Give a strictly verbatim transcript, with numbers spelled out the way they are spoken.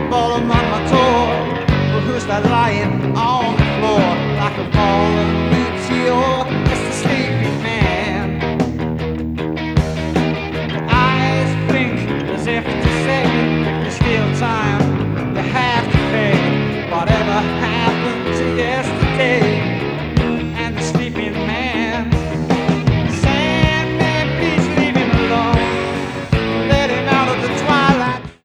falling on my toe. Well, who's that lying on the floor?